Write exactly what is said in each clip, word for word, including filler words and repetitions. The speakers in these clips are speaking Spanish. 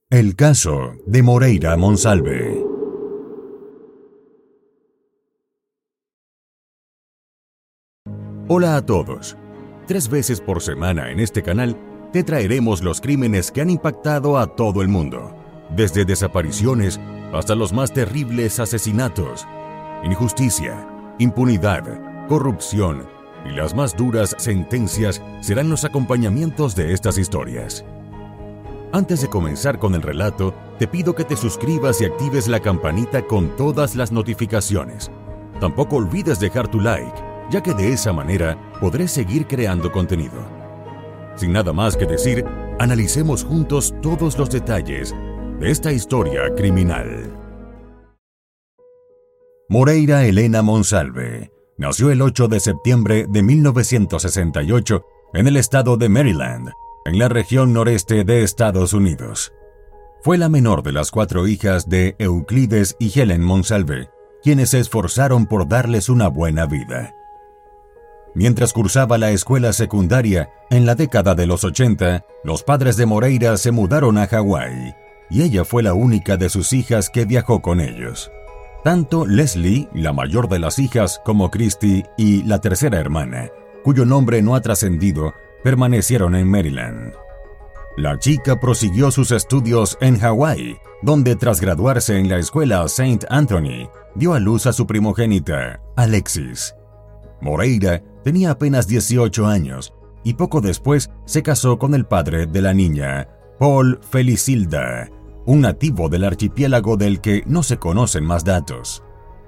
El caso de Moreira Monsalve. Hola a todos. Tres veces por semana en este canal te traeremos los crímenes que han impactado a todo el mundo, desde desapariciones hasta los más terribles asesinatos. Injusticia, impunidad, corrupción y las más duras sentencias serán los acompañamientos de estas historias. Antes de comenzar con el relato, te pido que te suscribas y actives la campanita con todas las notificaciones. Tampoco olvides dejar tu like, ya que de esa manera podré seguir creando contenido. Sin nada más que decir, analicemos juntos todos los detalles de esta historia criminal. Moreira Helena Monsalve nació el ocho de septiembre de mil novecientos sesenta y ocho en el estado de Maryland, en la región noreste de Estados Unidos. Fue la menor de las cuatro hijas de Euclides y Helen Monsalve, quienes se esforzaron por darles una buena vida. Mientras cursaba la escuela secundaria, en la década de los ochenta, los padres de Moreira se mudaron a Hawái, y ella fue la única de sus hijas que viajó con ellos. Tanto Leslie, la mayor de las hijas, como Christy y la tercera hermana, cuyo nombre no ha trascendido, permanecieron en Maryland. La chica prosiguió sus estudios en Hawái, donde tras graduarse en la escuela Saint Anthony, dio a luz a su primogénita, Alexis. Moreira tenía apenas dieciocho años y poco después se casó con el padre de la niña, Paul Felicilda, un nativo del archipiélago del que no se conocen más datos.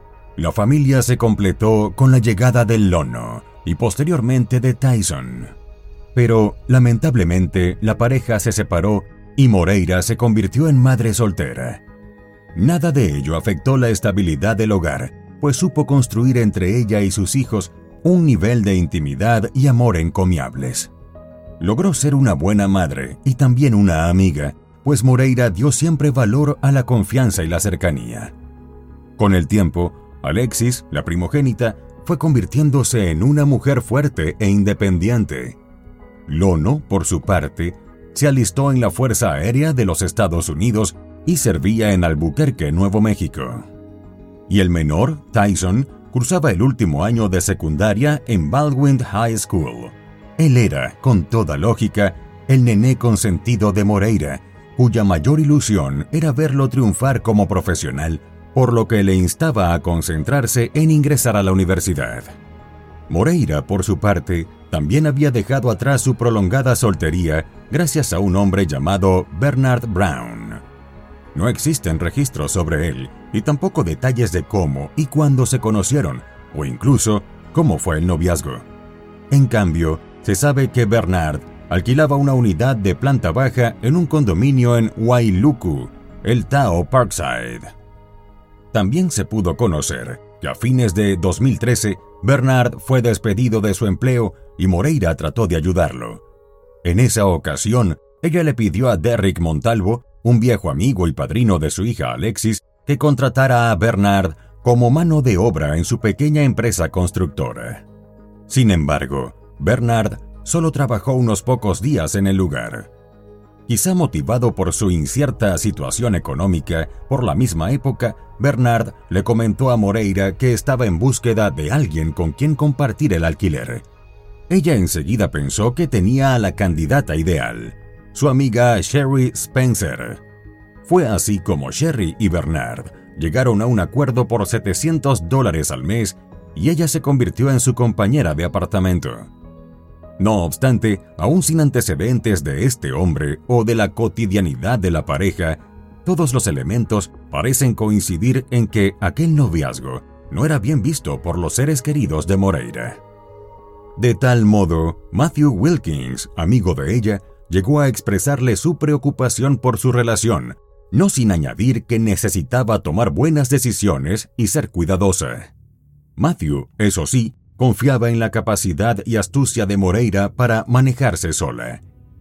La familia se completó con la llegada del Lono y posteriormente de Tyson. Pero, lamentablemente, la pareja se separó y Moreira se convirtió en madre soltera. Nada de ello afectó la estabilidad del hogar, pues supo construir entre ella y sus hijos un nivel de intimidad y amor encomiables. Logró ser una buena madre y también una amiga, pues Moreira dio siempre valor a la confianza y la cercanía. Con el tiempo, Alexis, la primogénita, fue convirtiéndose en una mujer fuerte e independiente. Lono, por su parte, se alistó en la Fuerza Aérea de los Estados Unidos y servía en Albuquerque, Nuevo México. Y el menor, Tyson, cursaba el último año de secundaria en Baldwin High School. Él era, con toda lógica, el nené consentido de Moreira, cuya mayor ilusión era verlo triunfar como profesional, por lo que le instaba a concentrarse en ingresar a la universidad. Moreira, por su parte, también había dejado atrás su prolongada soltería gracias a un hombre llamado Bernard Brown. No existen registros sobre él y tampoco detalles de cómo y cuándo se conocieron, o incluso cómo fue el noviazgo. En cambio, se sabe que Bernard alquilaba una unidad de planta baja en un condominio en Wailuku, el Tao Parkside. También se pudo conocer que a fines de dos mil trece, Bernard fue despedido de su empleo y Moreira trató de ayudarlo. En esa ocasión, ella le pidió a Derrick Montalvo, un viejo amigo y padrino de su hija Alexis, que contratara a Bernard como mano de obra en su pequeña empresa constructora. Sin embargo, Bernard solo trabajó unos pocos días en el lugar. Quizá motivado por su incierta situación económica, por la misma época, Bernard le comentó a Moreira que estaba en búsqueda de alguien con quien compartir el alquiler. Ella enseguida pensó que tenía a la candidata ideal, su amiga Sherry Spencer. Fue así como Sherry y Bernard llegaron a un acuerdo por setecientos dólares al mes y ella se convirtió en su compañera de apartamento. No obstante, aún sin antecedentes de este hombre o de la cotidianidad de la pareja, todos los elementos parecen coincidir en que aquel noviazgo no era bien visto por los seres queridos de Moreira. De tal modo, Matthew Wilkins, amigo de ella, llegó a expresarle su preocupación por su relación, no sin añadir que necesitaba tomar buenas decisiones y ser cuidadosa. Matthew, eso sí, confiaba en la capacidad y astucia de Moreira para manejarse sola.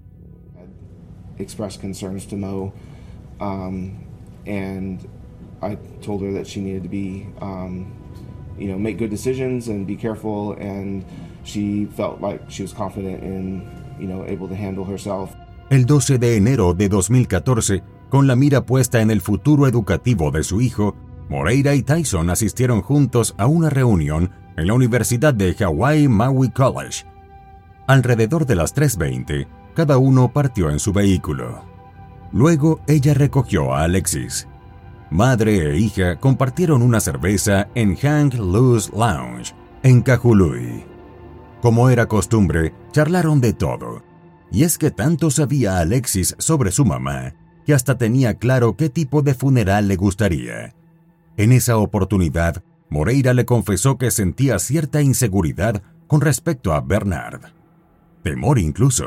Expressed concerns to Mo, um, and I told her that she needed to be, um, you know, make good decisions and be careful, and she felt like she was confident in, you know, able to handle herself. El doce de enero de dos mil catorce, Con la mira puesta en el futuro educativo de su hijo, Moreira y Tyson asistieron juntos a una reunión en la Universidad de Hawaii Maui College. Alrededor de las tres veinte, cada uno partió en su vehículo. Luego ella recogió a Alexis. Madre e hija compartieron una cerveza en Hank Lou's Lounge, en Kahului. Como era costumbre, charlaron de todo. Y es que tanto sabía Alexis sobre su mamá, que hasta tenía claro qué tipo de funeral le gustaría. En esa oportunidad, Moreira le confesó que sentía cierta inseguridad con respecto a Bernard. Temor incluso.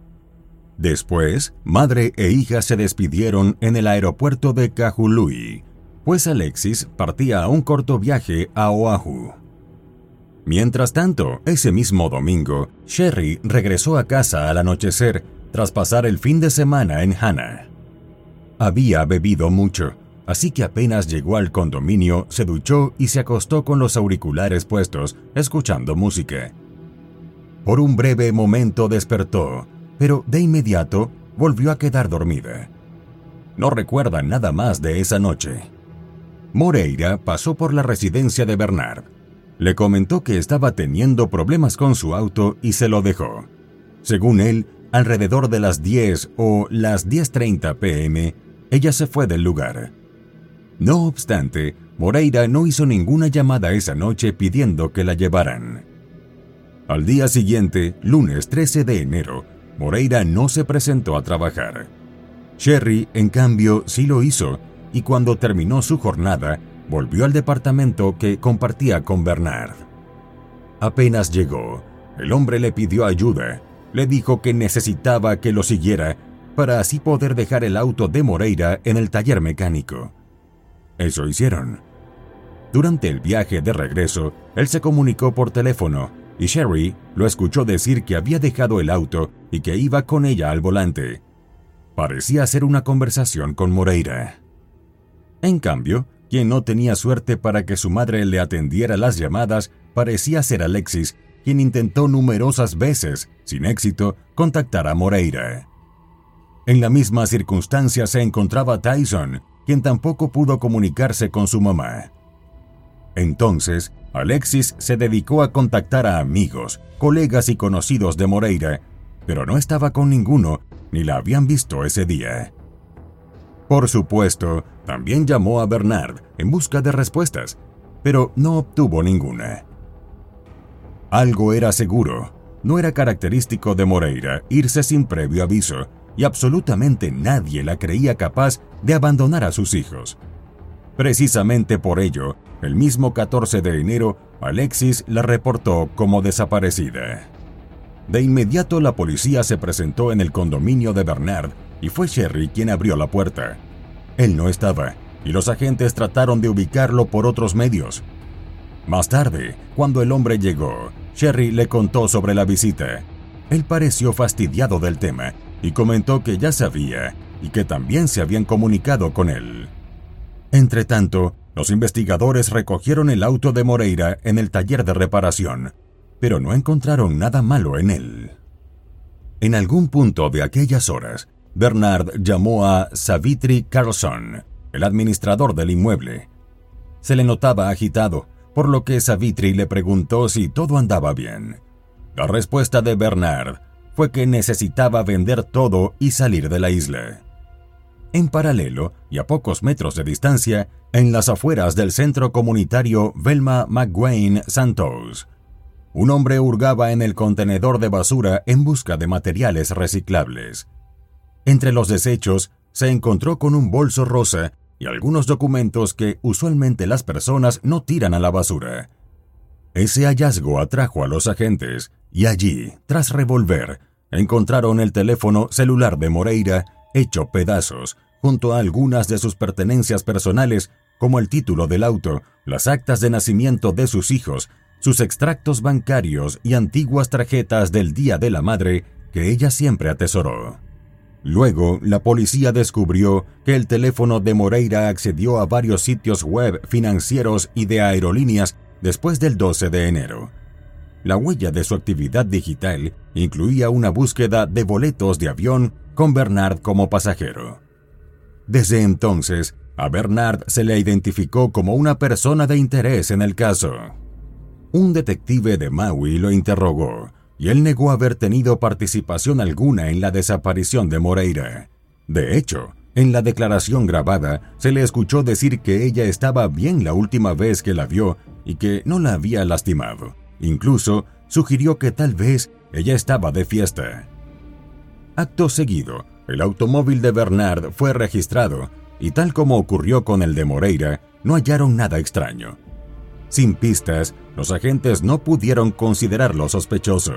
Después, madre e hija se despidieron en el aeropuerto de Kahului, pues Alexis partía a un corto viaje a Oahu. Mientras tanto, ese mismo domingo, Sherry regresó a casa al anochecer tras pasar el fin de semana en Hana. Había bebido mucho, así que apenas llegó al condominio, se duchó y se acostó con los auriculares puestos, escuchando música. Por un breve momento despertó, pero de inmediato volvió a quedar dormida. No recuerda nada más de esa noche. Moreira pasó por la residencia de Bernard. Le comentó que estaba teniendo problemas con su auto y se lo dejó. Según él, alrededor de las diez o las diez treinta pm, ella se fue del lugar. No obstante, Moreira no hizo ninguna llamada esa noche pidiendo que la llevaran. Al día siguiente, lunes trece de enero, Moreira no se presentó a trabajar. Sherry, en cambio, sí lo hizo, y cuando terminó su jornada, volvió al departamento que compartía con Bernard. Apenas llegó, el hombre le pidió ayuda, le dijo que necesitaba que lo siguiera para así poder dejar el auto de Moreira en el taller mecánico. Eso hicieron. Durante el viaje de regreso, él se comunicó por teléfono y Sherry lo escuchó decir que había dejado el auto y que iba con ella al volante. Parecía ser una conversación con Moreira. En cambio, quien no tenía suerte para que su madre le atendiera las llamadas parecía ser Alexis, quien intentó numerosas veces, sin éxito, contactar a Moreira. En la misma circunstancia se encontraba Tyson, quien tampoco pudo comunicarse con su mamá. Entonces, Alexis se dedicó a contactar a amigos, colegas y conocidos de Moreira, pero no estaba con ninguno ni la habían visto ese día. Por supuesto, también llamó a Bernard en busca de respuestas, pero no obtuvo ninguna. Algo era seguro, no era característico de Moreira irse sin previo aviso, y absolutamente nadie la creía capaz de abandonar a sus hijos. Precisamente por ello, el mismo catorce de enero, Alexis la reportó como desaparecida. De inmediato la policía se presentó en el condominio de Bernard y fue Sherry quien abrió la puerta. Él no estaba, y los agentes trataron de ubicarlo por otros medios. Más tarde, cuando el hombre llegó, Sherry le contó sobre la visita. Él pareció fastidiado del tema y comentó que ya sabía y que también se habían comunicado con él. Entretanto, los investigadores recogieron el auto de Moreira en el taller de reparación, pero no encontraron nada malo en él. En algún punto de aquellas horas, Bernard llamó a Savitri Carlson, el administrador del inmueble. Se le notaba agitado, por lo que Savitri le preguntó si todo andaba bien. La respuesta de Bernard fue que necesitaba vender todo y salir de la isla. En paralelo, y a pocos metros de distancia, en las afueras del centro comunitario Velma McGuane Santos, un hombre hurgaba en el contenedor de basura en busca de materiales reciclables. Entre los desechos, se encontró con un bolso rosa y algunos documentos que usualmente las personas no tiran a la basura. Ese hallazgo atrajo a los agentes y allí, tras revolver, encontraron el teléfono celular de Moreira hecho pedazos, junto a algunas de sus pertenencias personales, como el título del auto, las actas de nacimiento de sus hijos, sus extractos bancarios y antiguas tarjetas del Día de la Madre que ella siempre atesoró. Luego, la policía descubrió que el teléfono de Moreira accedió a varios sitios web financieros y de aerolíneas después del doce de enero. La huella de su actividad digital incluía una búsqueda de boletos de avión con Bernard como pasajero. Desde entonces, a Bernard se le identificó como una persona de interés en el caso. Un detective de Maui lo interrogó y él negó haber tenido participación alguna en la desaparición de Moreira. De hecho, en la declaración grabada se le escuchó decir que ella estaba bien la última vez que la vio y que no la había lastimado. Incluso sugirió que tal vez ella estaba de fiesta. Acto seguido, el automóvil de Bernard fue registrado y tal como ocurrió con el de Moreira, no hallaron nada extraño. Sin pistas, los agentes no pudieron considerarlo sospechoso.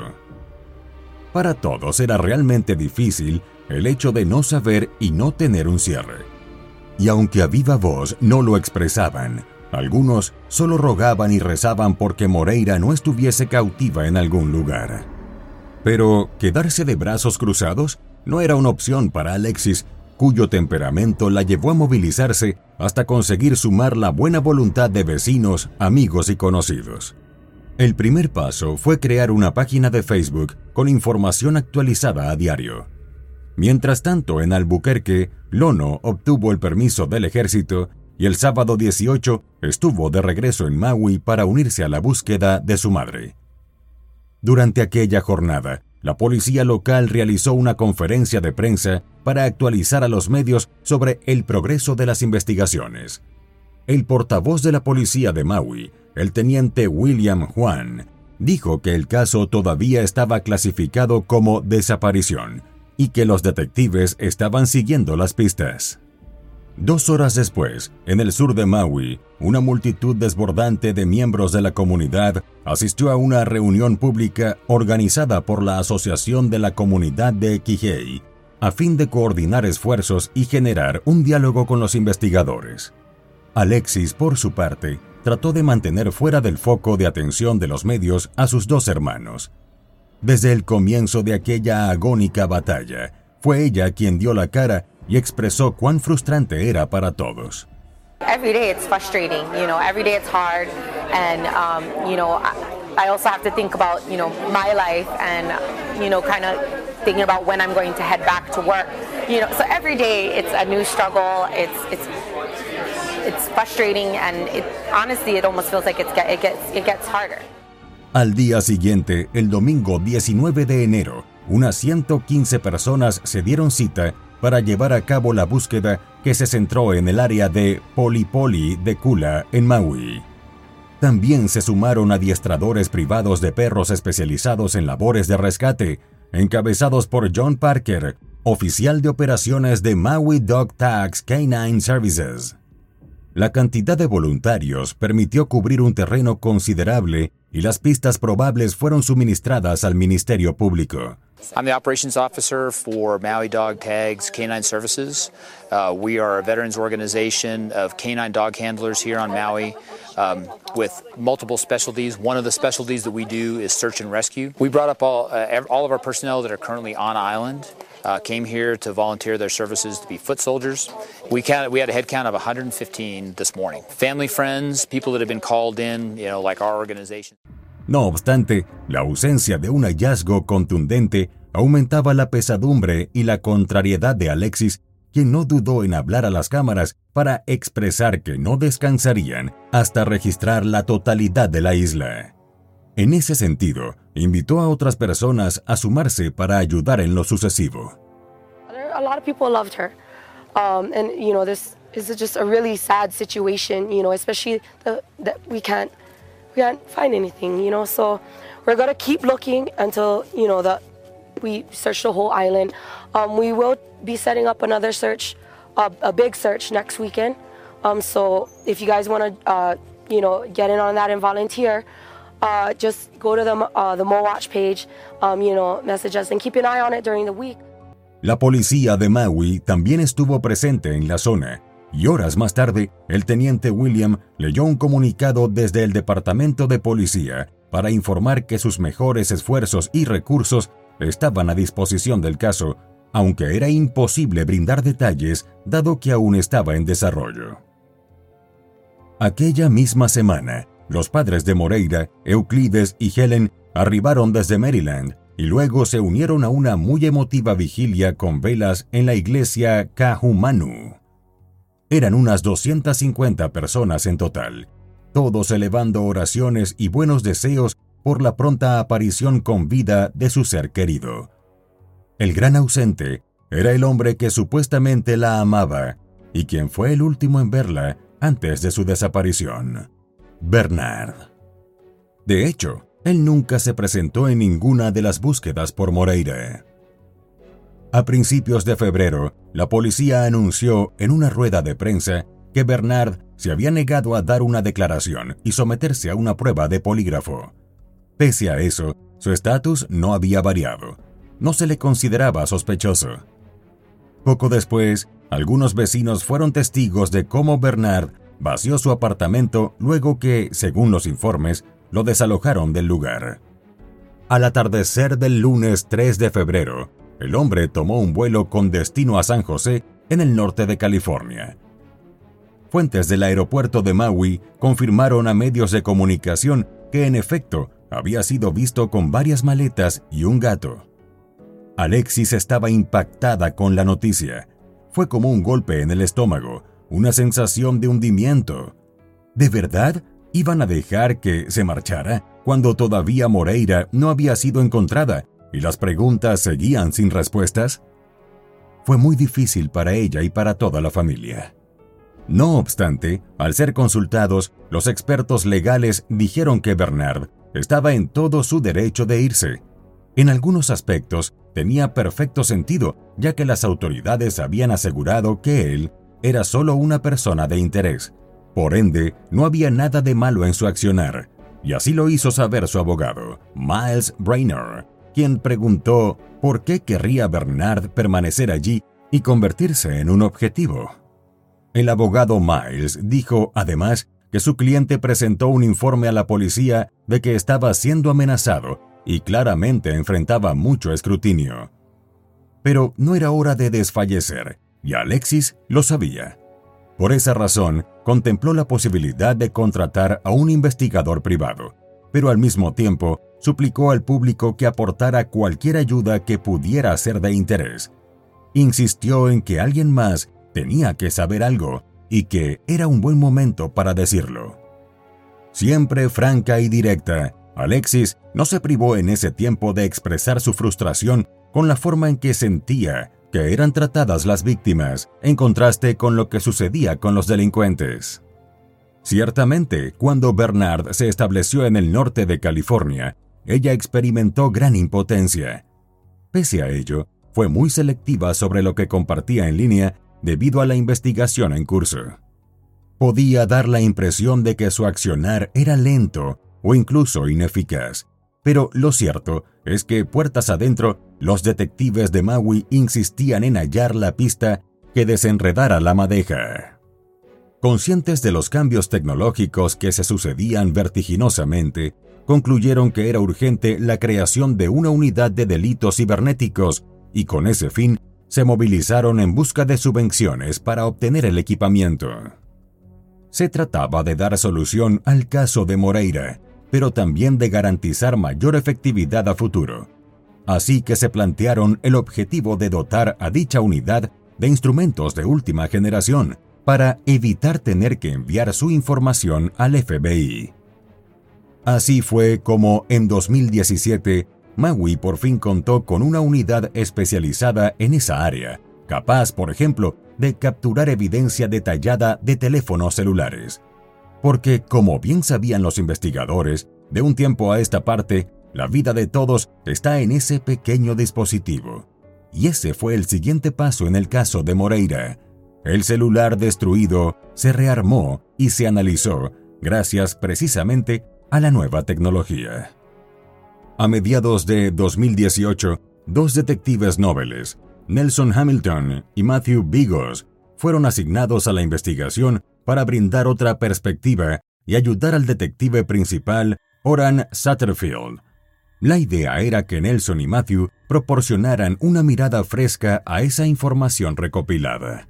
Para todos era realmente difícil el hecho de no saber y no tener un cierre. Y aunque a viva voz no lo expresaban, algunos solo rogaban y rezaban porque Moreira no estuviese cautiva en algún lugar. Pero quedarse de brazos cruzados no era una opción para Alexis, cuyo temperamento la llevó a movilizarse hasta conseguir sumar la buena voluntad de vecinos, amigos y conocidos. El primer paso fue crear una página de Facebook con información actualizada a diario. Mientras tanto, en Albuquerque, Lono obtuvo el permiso del ejército y el sábado dieciocho estuvo de regreso en Maui para unirse a la búsqueda de su madre. Durante aquella jornada, la policía local realizó una conferencia de prensa para actualizar a los medios sobre el progreso de las investigaciones. El portavoz de la policía de Maui, el teniente William Juan, dijo que el caso todavía estaba clasificado como desaparición y que los detectives estaban siguiendo las pistas. Dos horas después, en el sur de Maui, una multitud desbordante de miembros de la comunidad asistió a una reunión pública organizada por la Asociación de la Comunidad de Kihei, a fin de coordinar esfuerzos y generar un diálogo con los investigadores. Alexis, por su parte, trató de mantener fuera del foco de atención de los medios a sus dos hermanos. Desde el comienzo de aquella agónica batalla, fue ella quien dio la cara y expresó cuán frustrante era para todos. Every day it's frustrating, you know, every day it's hard, and um, you know, I, I also have to think about, you know, my life and, you know, kind of thinking about when I'm going to head back to work, you know, so every day it's a new struggle, it's it's it's frustrating, and it honestly it almost feels like it's it gets it gets harder. Al día siguiente, el domingo diecinueve de enero, unas ciento quince personas se dieron cita para llevar a cabo la búsqueda que se centró en el área de Polipoli de Kula, en Maui. También se sumaron adiestradores privados de perros especializados en labores de rescate, encabezados por John Parker, oficial de operaciones de Maui Dog Tags Canine Services. La cantidad de voluntarios permitió cubrir un terreno considerable y las pistas probables fueron suministradas al Ministerio Público. I'm the operations officer for Maui Dog Tags Canine Services. Uh, we are a veterans organization of canine dog handlers here on Maui um, with multiple specialties. One of the specialties that we do is search and rescue. We brought up all, uh, all of our personnel that are currently on island. Uh, came here to volunteer their services to be foot soldiers. We, counted, we had a head count of one hundred fifteen this morning. Family, friends, people that have been called in, you know, like our organization. No obstante, la ausencia de un hallazgo contundente aumentaba la pesadumbre y la contrariedad de Alexis, quien no dudó en hablar a las cámaras para expresar que no descansarían hasta registrar la totalidad de la isla. En ese sentido, invitó a otras personas a sumarse para ayudar en lo sucesivo. A lot of people loved her, um, and you know this is just a really sad situation. You know, especially the, that we can't we can't find anything. You know, so we're gonna keep looking until you know the we search the whole island. Um, we will be setting up another search, uh, a big search next weekend. Um, so if you guys want to, uh, you know, get in on that and volunteer. Uh, just go to the, uh, the MoWatch page, um, you know, message us and keep an eye on it during the week. La policía de Maui también estuvo presente en la zona, y horas más tarde, el teniente William leyó un comunicado desde el Departamento de Policía para informar que sus mejores esfuerzos y recursos estaban a disposición del caso, aunque era imposible brindar detalles dado que aún estaba en desarrollo. Aquella misma semana, los padres de Moreira, Euclides y Helen, arribaron desde Maryland y luego se unieron a una muy emotiva vigilia con velas en la iglesia Kahumanu. Eran unas doscientas cincuenta personas en total, todos elevando oraciones y buenos deseos por la pronta aparición con vida de su ser querido. El gran ausente era el hombre que supuestamente la amaba y quien fue el último en verla antes de su desaparición, Bernard. De hecho, él nunca se presentó en ninguna de las búsquedas por Moreira. A principios de febrero, la policía anunció en una rueda de prensa que Bernard se había negado a dar una declaración y someterse a una prueba de polígrafo. Pese a eso, su estatus no había variado. No se le consideraba sospechoso. Poco después, algunos vecinos fueron testigos de cómo Bernard vació su apartamento luego que, según los informes, lo desalojaron del lugar. Al atardecer del lunes tres de febrero, el hombre tomó un vuelo con destino a San José, en el norte de California. Fuentes del aeropuerto de Maui confirmaron a medios de comunicación que, en efecto, había sido visto con varias maletas y un gato. Alexis estaba impactada con la noticia. Fue como un golpe en el estómago, una sensación de hundimiento. ¿De verdad iban a dejar que se marchara cuando todavía Moreira no había sido encontrada y las preguntas seguían sin respuestas? Fue muy difícil para ella y para toda la familia. No obstante, al ser consultados, los expertos legales dijeron que Bernard estaba en todo su derecho de irse. En algunos aspectos, tenía perfecto sentido, ya que las autoridades habían asegurado que él era solo una persona de interés. Por ende, no había nada de malo en su accionar, y así lo hizo saber su abogado, Miles Brainerd, quien preguntó por qué querría Bernard permanecer allí y convertirse en un objetivo. El abogado Miles dijo, además, que su cliente presentó un informe a la policía de que estaba siendo amenazado y claramente enfrentaba mucho escrutinio. Pero no era hora de desfallecer, y Alexis lo sabía. Por esa razón, contempló la posibilidad de contratar a un investigador privado, pero al mismo tiempo suplicó al público que aportara cualquier ayuda que pudiera ser de interés. Insistió en que alguien más tenía que saber algo y que era un buen momento para decirlo. Siempre franca y directa, Alexis no se privó en ese tiempo de expresar su frustración con la forma en que sentía que eran tratadas las víctimas, en contraste con lo que sucedía con los delincuentes. Ciertamente, cuando Bernard se estableció en el norte de California, ella experimentó gran impotencia. Pese a ello, fue muy selectiva sobre lo que compartía en línea debido a la investigación en curso. Podía dar la impresión de que su accionar era lento o incluso ineficaz, pero lo cierto es que puertas adentro, los detectives de Maui insistían en hallar la pista que desenredara la madeja. Conscientes de los cambios tecnológicos que se sucedían vertiginosamente, concluyeron que era urgente la creación de una unidad de delitos cibernéticos y con ese fin se movilizaron en busca de subvenciones para obtener el equipamiento. Se trataba de dar solución al caso de Moreira, pero también de garantizar mayor efectividad a futuro. Así que se plantearon el objetivo de dotar a dicha unidad de instrumentos de última generación para evitar tener que enviar su información al F B I. Así fue como en dos mil diecisiete, Maui por fin contó con una unidad especializada en esa área, capaz, por ejemplo, de capturar evidencia detallada de teléfonos celulares. Porque, como bien sabían los investigadores, de un tiempo a esta parte, la vida de todos está en ese pequeño dispositivo. Y ese fue el siguiente paso en el caso de Moreira. El celular destruido se rearmó y se analizó gracias precisamente a la nueva tecnología. A mediados de dos mil dieciocho, dos detectives nobles, Nelson Hamilton y Matthew Bigos, fueron asignados a la investigación para brindar otra perspectiva y ayudar al detective principal, Oran Satterfield. La idea era que Nelson y Matthew proporcionaran una mirada fresca a esa información recopilada.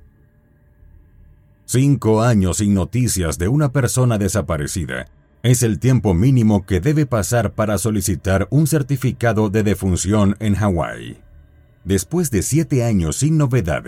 Cinco años sin noticias de una persona desaparecida es el tiempo mínimo que debe pasar para solicitar un certificado de defunción en Hawái. Después de siete años sin novedades,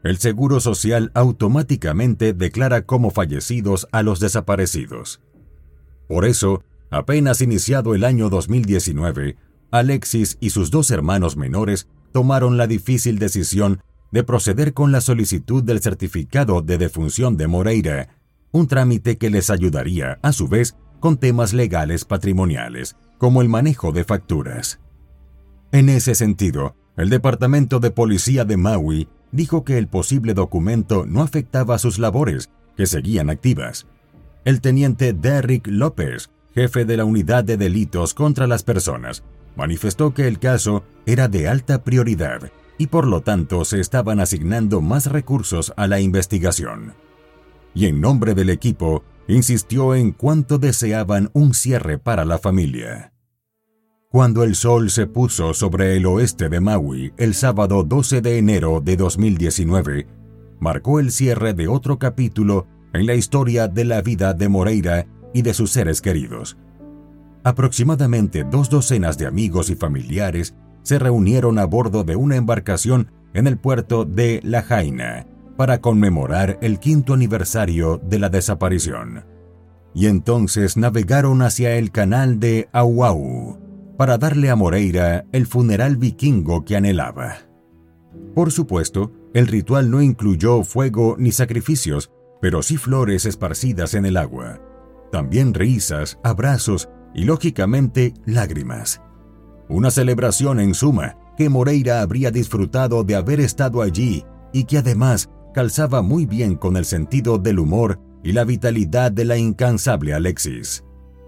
el Seguro Social automáticamente declara como fallecidos a los desaparecidos. Por eso, apenas iniciado el año dos mil diecinueve, Alexis y sus dos hermanos menores tomaron la difícil decisión de proceder con la solicitud del certificado de defunción de Moreira, un trámite que les ayudaría, a su vez, con temas legales patrimoniales, como el manejo de facturas. En ese sentido, el Departamento de Policía de Maui dijo que el posible documento no afectaba sus labores, que seguían activas. El teniente Derrick López, jefe de la Unidad de Delitos contra las Personas, manifestó que el caso era de alta prioridad y por lo tanto se estaban asignando más recursos a la investigación. Y en nombre del equipo, insistió en cuánto deseaban un cierre para la familia. Cuando el sol se puso sobre el oeste de Maui el sábado doce de enero de dos mil diecinueve, marcó el cierre de otro capítulo en la historia de la vida de Moreira y de sus seres queridos. Aproximadamente dos docenas de amigos y familiares se reunieron a bordo de una embarcación en el puerto de Lahaina para conmemorar el quinto aniversario de la desaparición. Y entonces navegaron hacia el canal de Auau para darle a Moreira el funeral vikingo que anhelaba. Por supuesto, el ritual no incluyó fuego ni sacrificios, pero sí flores esparcidas en el agua. También risas, abrazos y, lógicamente, lágrimas. Una celebración, en suma, que Moreira habría disfrutado de haber estado allí y que además calzaba muy bien con el sentido del humor y la vitalidad de la incansable Alexis.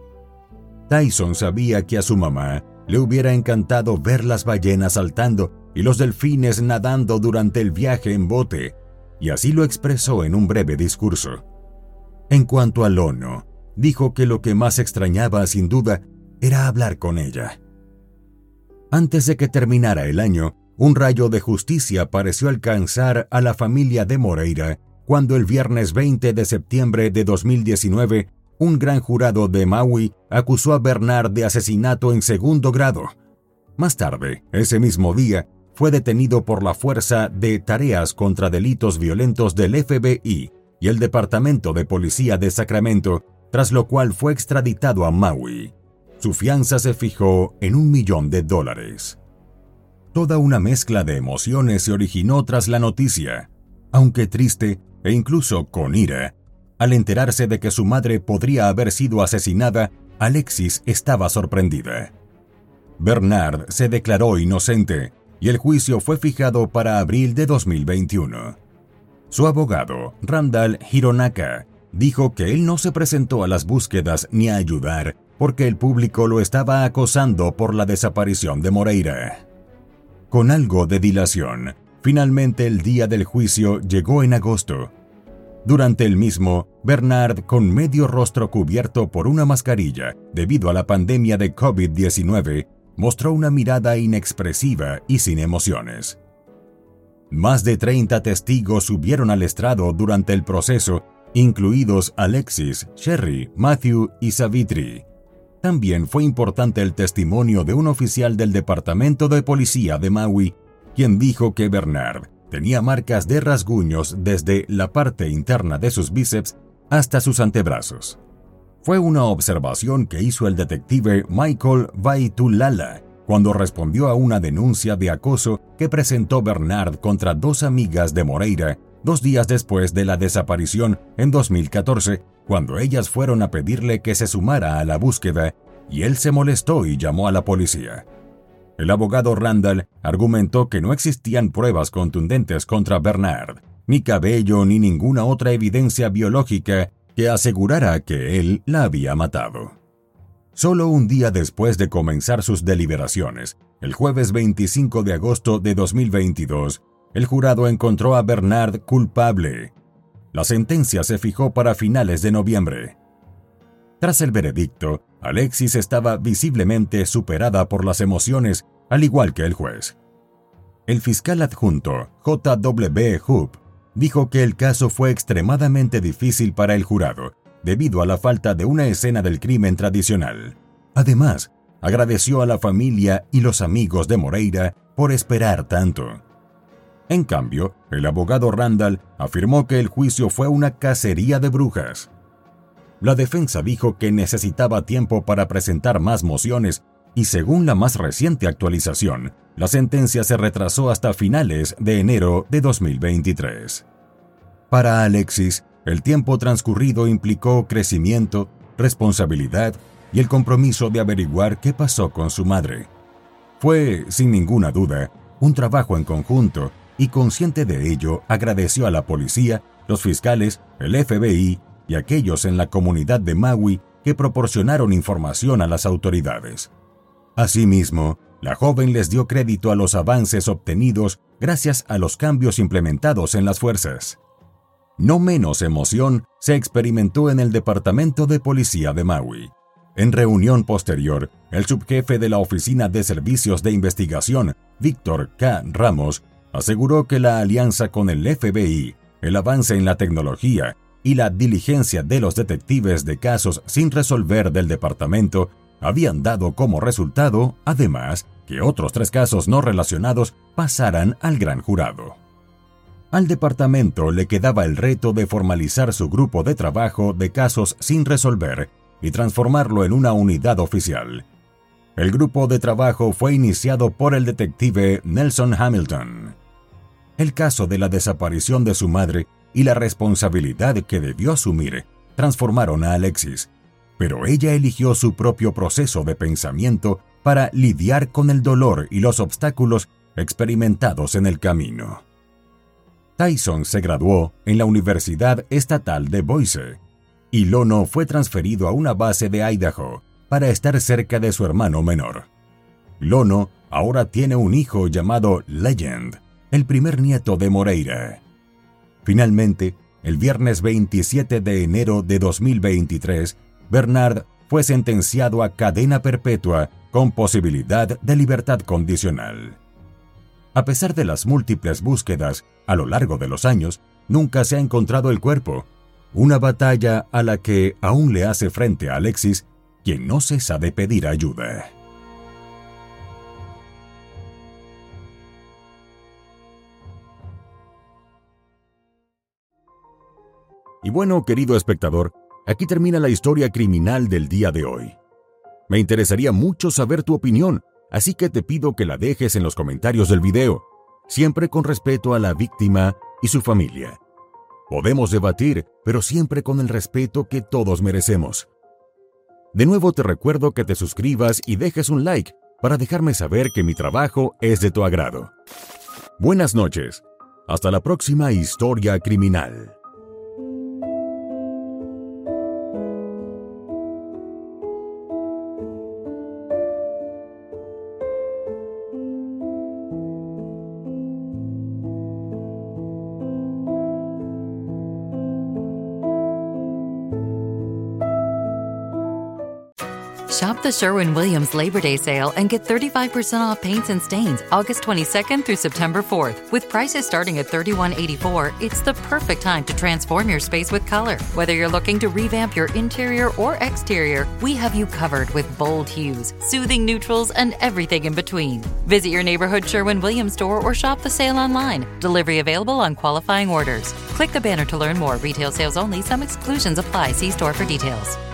Tyson sabía que a su mamá le hubiera encantado ver las ballenas saltando y los delfines nadando durante el viaje en bote, y así lo expresó en un breve discurso. En cuanto a Lono, dijo que lo que más extrañaba sin duda era hablar con ella. Antes de que terminara el año, un rayo de justicia pareció alcanzar a la familia de Moreira cuando el viernes veinte de septiembre de dos mil diecinueve, un gran jurado de Maui acusó a Bernard de asesinato en segundo grado. Más tarde, ese mismo día, fue detenido por la Fuerza de Tareas contra Delitos Violentos del F B I y el Departamento de Policía de Sacramento, tras lo cual fue extraditado a Maui. Su fianza se fijó en un millón de dólares. Toda una mezcla de emociones se originó tras la noticia, aunque triste e incluso con ira. Al enterarse de que su madre podría haber sido asesinada, Alexis estaba sorprendida. Bernard se declaró inocente y el juicio fue fijado para abril de dos mil veintiuno. Su abogado, Randall Hironaka, dijo que él no se presentó a las búsquedas ni a ayudar porque el público lo estaba acosando por la desaparición de Moreira. Con algo de dilación, finalmente el día del juicio llegó en agosto. Durante el mismo, Bernard, con medio rostro cubierto por una mascarilla debido a la pandemia de COVID diecinueve, mostró una mirada inexpresiva y sin emociones. Más de treinta testigos subieron al estrado durante el proceso, incluidos Alexis, Sherry, Matthew y Savitri. También fue importante el testimonio de un oficial del Departamento de Policía de Maui, quien dijo que Bernard tenía marcas de rasguños desde la parte interna de sus bíceps hasta sus antebrazos. Fue una observación que hizo el detective Michael Vaitulala cuando respondió a una denuncia de acoso que presentó Bernard contra dos amigas de Moreira dos días después de la desaparición en dos mil catorce, cuando ellas fueron a pedirle que se sumara a la búsqueda, y él se molestó y llamó a la policía. El abogado Randall argumentó que no existían pruebas contundentes contra Bernard, ni cabello ni ninguna otra evidencia biológica que asegurara que él la había matado. Solo un día después de comenzar sus deliberaciones, el jueves veinticinco de agosto de dos mil veintidós, el jurado encontró a Bernard culpable. La sentencia se fijó para finales de noviembre. Tras el veredicto, Alexis estaba visiblemente superada por las emociones, al igual que el juez. El fiscal adjunto, J W Hoop, dijo que el caso fue extremadamente difícil para el jurado, debido a la falta de una escena del crimen tradicional. Además, agradeció a la familia y los amigos de Moreira por esperar tanto. En cambio, el abogado Randall afirmó que el juicio fue una cacería de brujas. La defensa dijo que necesitaba tiempo para presentar más mociones y, según la más reciente actualización, la sentencia se retrasó hasta finales de enero de dos mil veintitrés. Para Alexis, el tiempo transcurrido implicó crecimiento, responsabilidad y el compromiso de averiguar qué pasó con su madre. Fue, sin ninguna duda, un trabajo en conjunto y, consciente de ello, agradeció a la policía, los fiscales, el F B I y aquellos en la comunidad de Maui que proporcionaron información a las autoridades. Asimismo, la joven les dio crédito a los avances obtenidos gracias a los cambios implementados en las fuerzas. No menos emoción se experimentó en el Departamento de Policía de Maui. En reunión posterior, el subjefe de la Oficina de Servicios de Investigación, Víctor K. Ramos, aseguró que la alianza con el F B I, el avance en la tecnología y la diligencia de los detectives de casos sin resolver del departamento habían dado como resultado, además, que otros tres casos no relacionados pasaran al gran jurado. Al departamento le quedaba el reto de formalizar su grupo de trabajo de casos sin resolver y transformarlo en una unidad oficial. El grupo de trabajo fue iniciado por el detective Nelson Hamilton. El caso de la desaparición de su madre y la responsabilidad que debió asumir transformaron a Alexis, pero ella eligió su propio proceso de pensamiento para lidiar con el dolor y los obstáculos experimentados en el camino. Tyson se graduó en la Universidad Estatal de Boise y Lono fue transferido a una base de Idaho para estar cerca de su hermano menor. Lono ahora tiene un hijo llamado Legend, el primer nieto de Moreira. Finalmente, el viernes veintisiete de enero de dos mil veintitrés, Bernard fue sentenciado a cadena perpetua con posibilidad de libertad condicional. A pesar de las múltiples búsquedas a lo largo de los años, nunca se ha encontrado el cuerpo, una batalla a la que aún le hace frente a Alexis, quien no cesa de pedir ayuda. Y bueno, querido espectador, aquí termina la historia criminal del día de hoy. Me interesaría mucho saber tu opinión, así que te pido que la dejes en los comentarios del video, siempre con respeto a la víctima y su familia. Podemos debatir, pero siempre con el respeto que todos merecemos. De nuevo te recuerdo que te suscribas y dejes un like para dejarme saber que mi trabajo es de tu agrado. Buenas noches. Hasta la próxima historia criminal. Shop the Sherwin-Williams Labor Day sale and get thirty-five percent off paints and stains August twenty-second through September fourth. With prices starting at thirty-one eighty-four, it's the perfect time to transform your space with color. Whether you're looking to revamp your interior or exterior, we have you covered with bold hues, soothing neutrals, and everything in between. Visit your neighborhood Sherwin-Williams store or shop the sale online. Delivery available on qualifying orders. Click the banner to learn more. Retail sales only. Some exclusions apply. See store for details.